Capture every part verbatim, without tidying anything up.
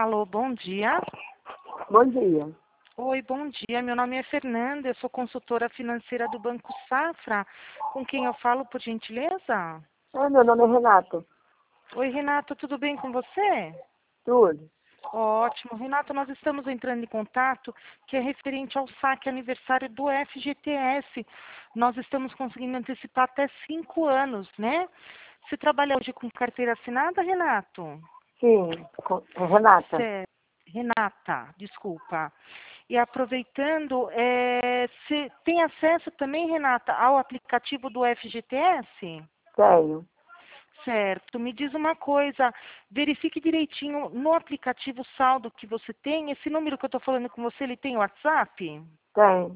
Alô, bom dia. Bom dia. Oi, bom dia. Meu nome é Fernanda, eu sou consultora financeira do Banco Safra. Com quem eu falo, por gentileza? Ah, meu nome é Renato. Oi, Renato, tudo bem com você? Tudo. Ótimo. Renato, nós estamos entrando em contato que é referente ao saque aniversário do F G T S. Nós estamos conseguindo antecipar até cinco anos, né? Você trabalha hoje com carteira assinada, Renato? Sim, com- é Renata. Certo. Renata, desculpa. E aproveitando, é, você tem acesso também, Renata, ao aplicativo do F G T S? Tenho. Certo. Me diz uma coisa, verifique direitinho no aplicativo saldo que você tem. Esse número que eu estou falando com você, ele tem WhatsApp? Tenho.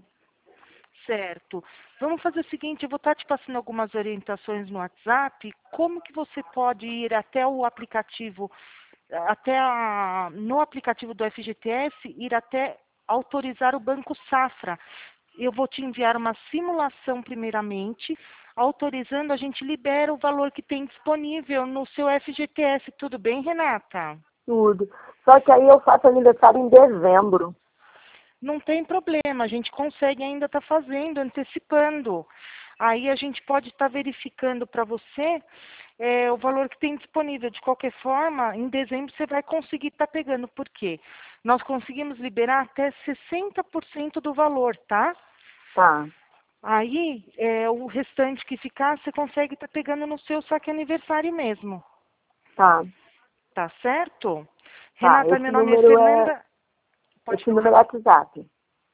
Certo. Vamos fazer o seguinte, eu vou estar te passando algumas orientações no WhatsApp. Como que você pode ir até o aplicativo, até a, no aplicativo do F G T S, ir até autorizar o Banco Safra. Eu vou te enviar uma simulação primeiramente, autorizando, a gente libera o valor que tem disponível no seu F G T S. Tudo bem, Renata? Tudo. Só que aí eu faço aniversário em dezembro. Não tem problema, a gente consegue ainda estar fazendo, antecipando. Aí a gente pode estar verificando para você é, o valor que tem disponível. De qualquer forma, em dezembro você vai conseguir estar pegando. Por quê? Nós conseguimos liberar até sessenta por cento do valor, tá? Tá. Aí, é, o restante que ficar, você consegue estar pegando no seu saque aniversário mesmo. Tá. Tá certo? Tá. Renata, Esse meu nome é número é. Fernanda. Pode Esse número falar. é WhatsApp.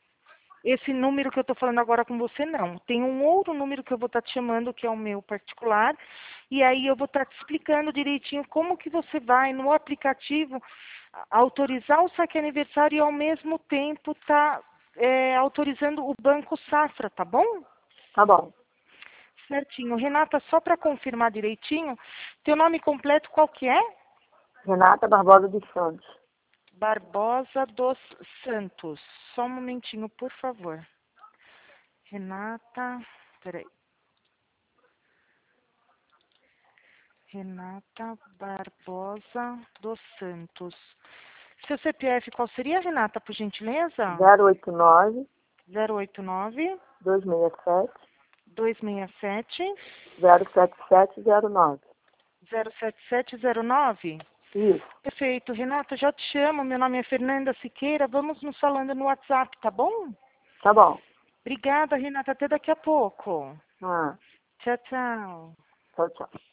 Esse número que eu estou falando agora com você, não. Tem um outro número que eu vou estar te chamando, que é o meu particular. E aí eu vou estar te explicando direitinho como que você vai no aplicativo a- autorizar o saque aniversário e ao mesmo tempo tá é, autorizando o Banco Safra, tá bom? Tá bom. Certinho. Renata, só para confirmar direitinho, teu nome completo qual que é? Renata Barbosa dos Santos. Barbosa dos Santos. Só um momentinho, por favor. Renata, peraí. Renata Barbosa dos Santos. Seu C P F qual seria, Renata, por gentileza? zero oito nove, zero oito nove, dois seis sete, dois seis sete, zero sete sete zero nove. zero sete sete zero nove. Isso. Perfeito, Renata, já te chamo. Meu nome é Fernanda Siqueira. Vamos nos falando no WhatsApp, tá bom? Tá bom. Obrigada, Renata. Até daqui a pouco. Ah, Tchau, tchau. tchau, tchau.